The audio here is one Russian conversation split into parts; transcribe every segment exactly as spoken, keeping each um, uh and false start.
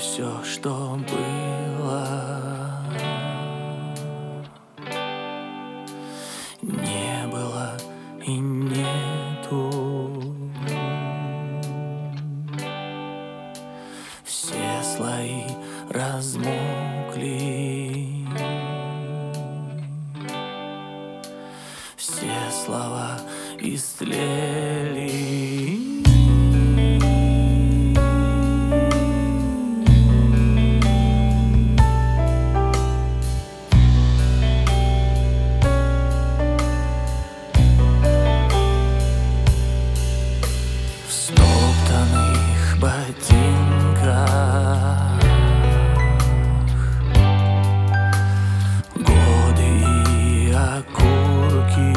все, что было. Не было и нету. Все слои размокли, все слова истлели. В стоптанных ботинках годы и окурки,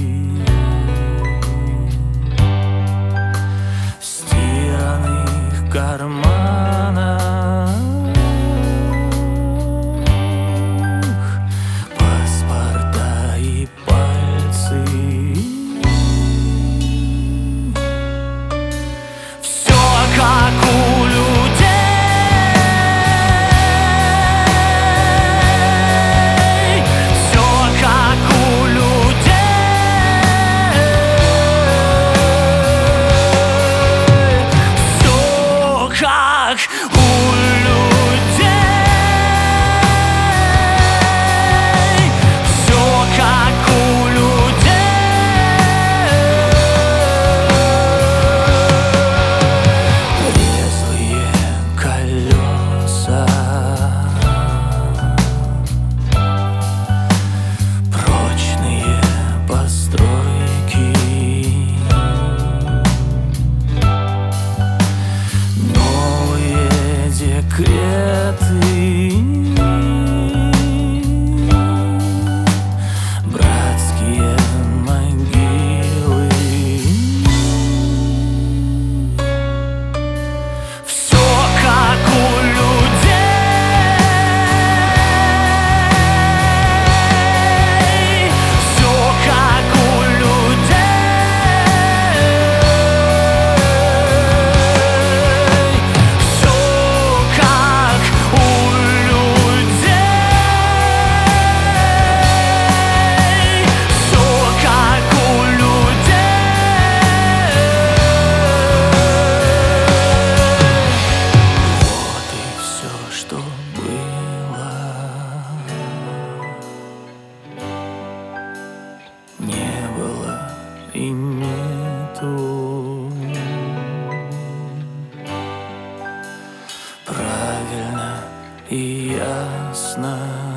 в стиранных карманах паспорта и пальцы. Как у людей, все как у людей, все как у людей, все как у секреты, братские могилы. Все как у людей, все как у что было. Не было и нету. Правильно и ясно.